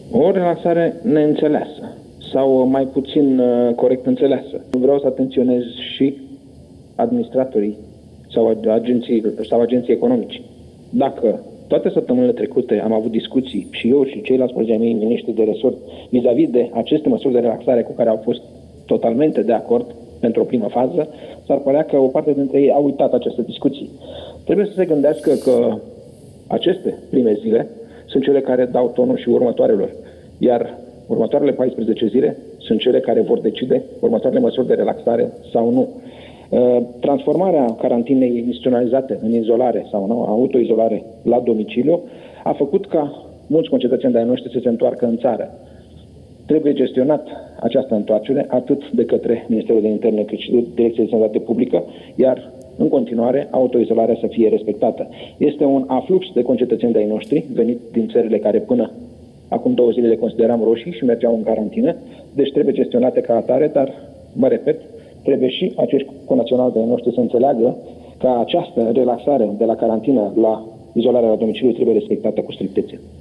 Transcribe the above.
O relaxare neînțeleasă sau mai puțin corect înțeleasă. Vreau să atenționez și administratorii sau agenții economici. Dacă toate săptămânile trecute am avut discuții și eu și ceilalți colegi mei miniștri de resort vis-a-vis de aceste măsuri de relaxare cu care au fost totalmente de acord pentru o primă fază, s-ar părea că o parte dintre ei au uitat aceste discuții. Trebuie să se gândească că aceste prime zile sunt cele care dau tonul și următoarelor, iar următoarele 14 zile sunt cele care vor decide următoarele măsuri de relaxare sau nu. Transformarea carantinei instituționalizate în izolare sau nu, autoizolare la domiciliu a făcut ca mulți concetățeni de-ai noștri să se întoarcă în țară. Trebuie gestionat această întoarcere atât de către Ministerul de Interne cât și de Direcția de Sănătate Publică, iar în continuare autoizolarea să fie respectată. Este un aflux de concetățeni de-ai noștri venit din țările care până acum 2 zile le consideram roșii și mergeau în carantină, deci trebuie gestionate ca atare, dar, mă repet, trebuie și acești conaționali de noștri să înțeleagă că această relaxare de la carantină la izolarea la domiciliu trebuie respectată cu strictețe.